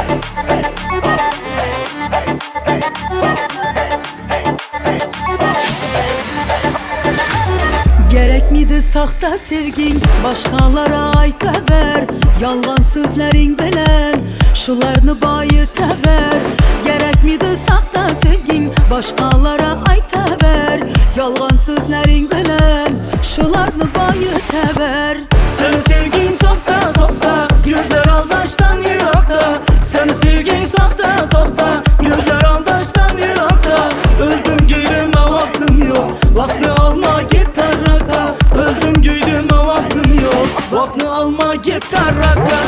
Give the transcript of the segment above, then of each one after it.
Gerek miydi sahte sevgin başkalara ayta ver, yalan sözlerin bilen şularını bayıta ver. Gerek miydi sahte sevgin başkalara ayta ver, yalan sözlerin bilen şularını bayıta ver. Senin sevgin sahte sahte, gözler aldaştan yirakta. Senin sevgin sahte sahte, gözler aldaştan yirakta. Öldüm gülüme vaktim yok, vaktini alma git taraka. Öldüm gülüme vaktim yok, vaktini alma git taraka.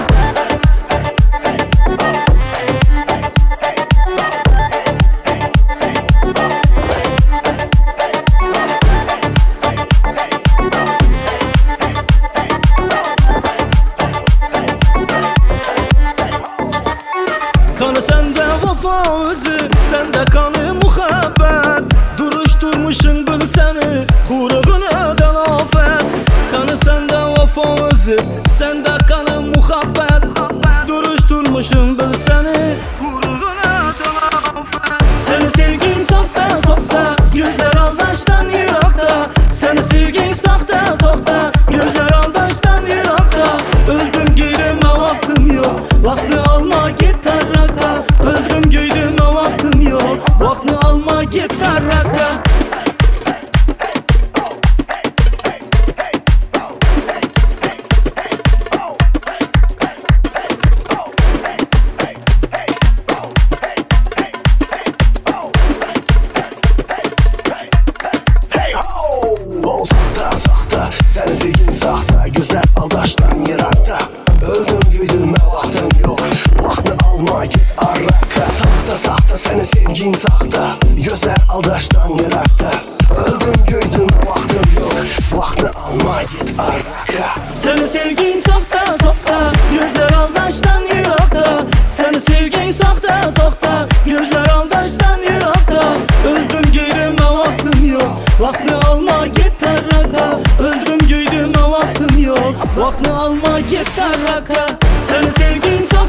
Kanı sende vafa özü, sende kanı muhabbet. Duruşturmuşun bil seni, kuruğuna delafet. Kanı sende vafa özü, sende kanı muhabbet. Duruşturmuşun bil seni, kuruğuna delafet. Senin sevgin sahte sahte, gözler aldaştan yirakta. Senin sevgin sahte sahte, gözler aldaştan yirakta. Öldüm gülüme vaktim yok, vaktini alma git taraka. Öldüm gülüme vaktim yok, vaktini alma git taraka. Senin sevgin sahte, gözler aldaştan yirakta. Öldüm güydüm vaktim yok, vaktini alma git araka. Sahte sahte senin sevgin sahte, gözler aldaştan yirakta. Öldüm güydüm vaktim yok, vaktini alma git araka. Senin sevgin sahte sahte, gözler aldaştan yirakta. Senin sevgin sahte sahte, gözler aldaştan yirakta. Öldüm gülüme vaktim yok, vaktini alma git taraka. Öldüm gülüme vaktim yok, vaktini alma git taraka. Senin sevgin sahte